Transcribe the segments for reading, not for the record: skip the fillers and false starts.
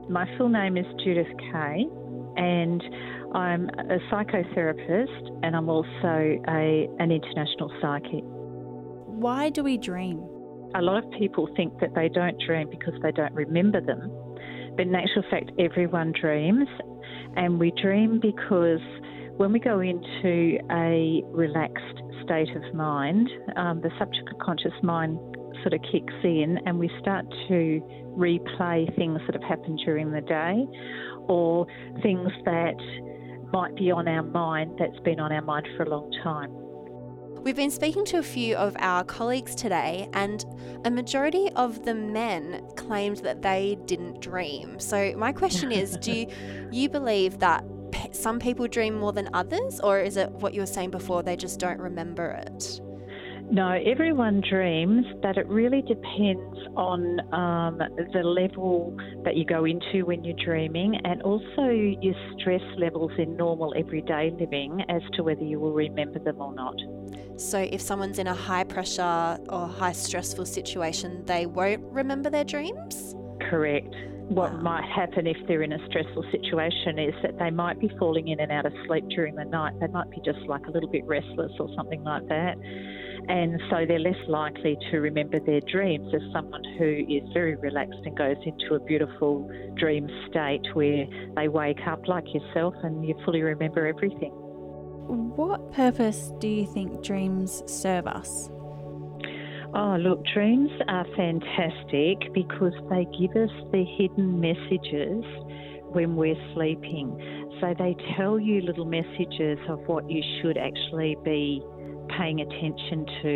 My full name is Judith Kay, and I'm a psychotherapist, and I'm also an international psychic. Why do we dream? A lot of people think that they don't dream because they don't remember them, but in actual fact, everyone dreams, and we dream because when we go into a relaxed state of mind, the subconscious mind sort of kicks in and we start to replay things that have happened during the day or things that might be on our mind that's been on our mind for a long time. We've been speaking to a few of our colleagues today, and a majority of the men claimed that they didn't dream. So my question is, do you believe that some people dream more than others, or is it what you were saying before, they just don't remember it? No, everyone dreams, but it really depends on the level that you go into when you're dreaming, and also your stress levels in normal everyday living as to whether you will remember them or not. So if someone's in a high pressure or high stressful situation, they won't remember their dreams? Correct. What might happen if they're in a stressful situation is that they might be falling in and out of sleep during the night. They might be just like a little bit restless or something like that. And so they're less likely to remember their dreams as someone who is very relaxed and goes into a beautiful dream state where they wake up like yourself and you fully remember everything. What purpose do you think dreams serve us? Oh, look, dreams are fantastic because they give us the hidden messages when we're sleeping. So they tell you little messages of what you should actually be paying attention to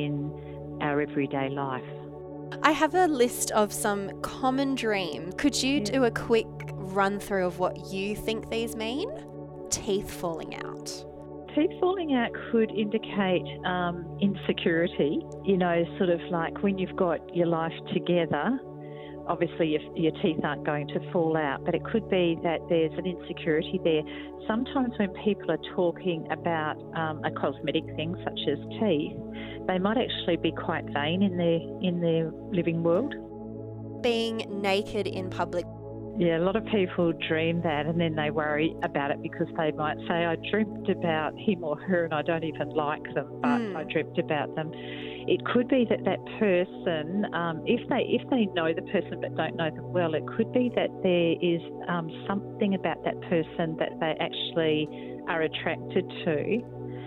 in our everyday life. I have a list of some common dreams. Could you do a quick run through of what you think these mean? Teeth falling out. Teeth falling out could indicate insecurity, sort of like when you've got your life together, obviously your teeth aren't going to fall out, but it could be that there's an insecurity there. Sometimes when people are talking about a cosmetic thing such as teeth, they might actually be quite vain in their living world. Being naked in public. Yeah, a lot of people dream that and then they worry about it because they might say, I dreamt about him or her and I don't even like them, but I dreamt about them. It could be that person, if they know the person but don't know them well, it could be that there is something about that person that they actually are attracted to,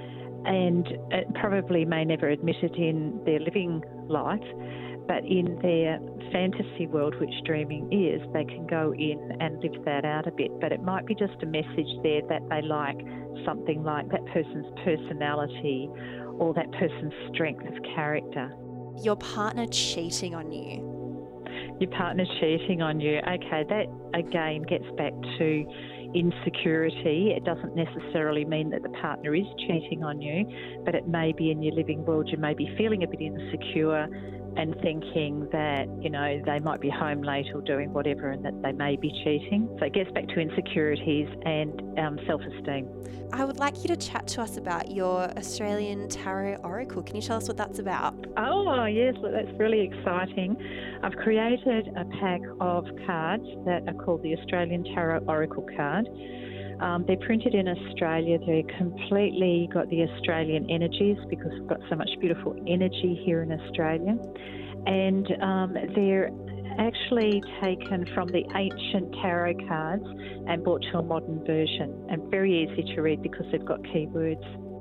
and it probably may never admit it in their living life, but in their fantasy world, which dreaming is, they can go in and live that out a bit. But it might be just a message there that they like something like that person's personality or that person's strength of character. Your partner cheating on you. Your partner cheating on you. Okay, that again gets back to insecurity. It doesn't necessarily mean that the partner is cheating on you, but it may be in your living world you may be feeling a bit insecure and thinking that, they might be home late or doing whatever and that they may be cheating. So it gets back to insecurities and self-esteem. I would like you to chat to us about your Australian Tarot Oracle. Can you tell us what that's about? Oh, yes, look, that's really exciting. I've created a pack of cards that are called the Australian Tarot Oracle card. They're printed in Australia. They're completely got the Australian energies because we've got so much beautiful energy here in Australia. And they're actually taken from the ancient tarot cards and brought to a modern version, and very easy to read because they've got keywords.